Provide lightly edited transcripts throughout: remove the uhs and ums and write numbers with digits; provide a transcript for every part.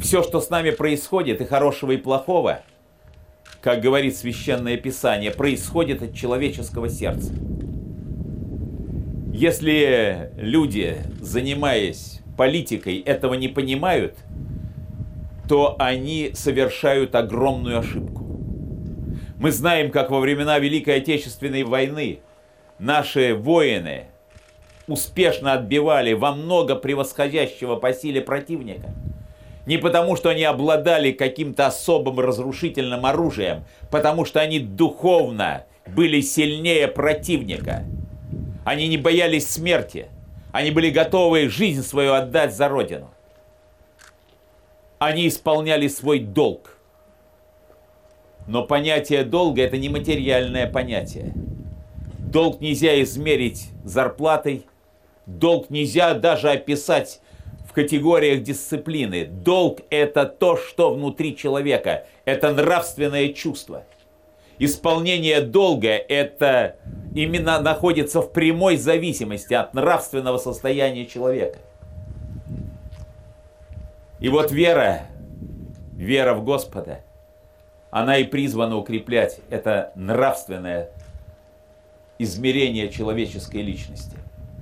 все, что с нами происходит, и хорошего, и плохого, как говорит Священное Писание, происходит от человеческого сердца. Если люди, занимаясь политикой, этого не понимают, то они совершают огромную ошибку. Мы знаем, как во времена Великой Отечественной войны наши воины успешно отбивали во много превосходящего по силе противника. Не потому, что они обладали каким-то особым разрушительным оружием, потому что они духовно были сильнее противника. Они не боялись смерти. Они были готовы жизнь свою отдать за Родину. Они исполняли свой долг. Но понятие долга – это не материальное понятие. Долг нельзя измерить зарплатой. Долг нельзя даже описать в категориях дисциплины. Долг – это то, что внутри человека. Это нравственное чувство. Исполнение долга – это именно находится в прямой зависимости от нравственного состояния человека. И вот вера в Господа, она и призвана укреплять это нравственное измерение человеческой личности.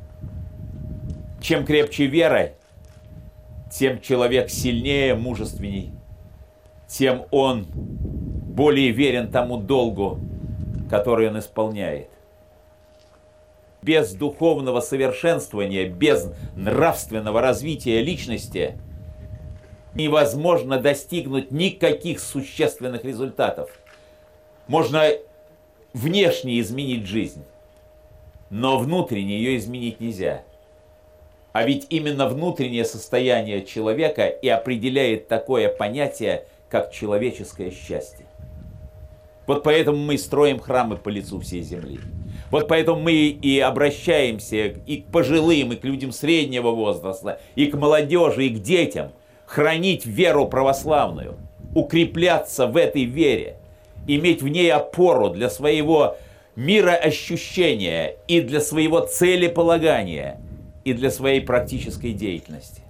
Чем крепче вера, тем человек сильнее, мужественней, тем он более верен тому долгу, который он исполняет. Без духовного совершенствования, без нравственного развития личности невозможно достигнуть никаких существенных результатов. Можно внешне изменить жизнь, но внутренне ее изменить нельзя. А ведь именно внутреннее состояние человека и определяет такое понятие, как человеческое счастье. Вот поэтому мы и строим храмы по лицу всей земли. Вот поэтому мы и обращаемся и к пожилым, и к людям среднего возраста, и к молодежи, и к детям. Хранить веру православную, укрепляться в этой вере, иметь в ней опору для своего мироощущения и для своего целеполагания, и для своей практической деятельности.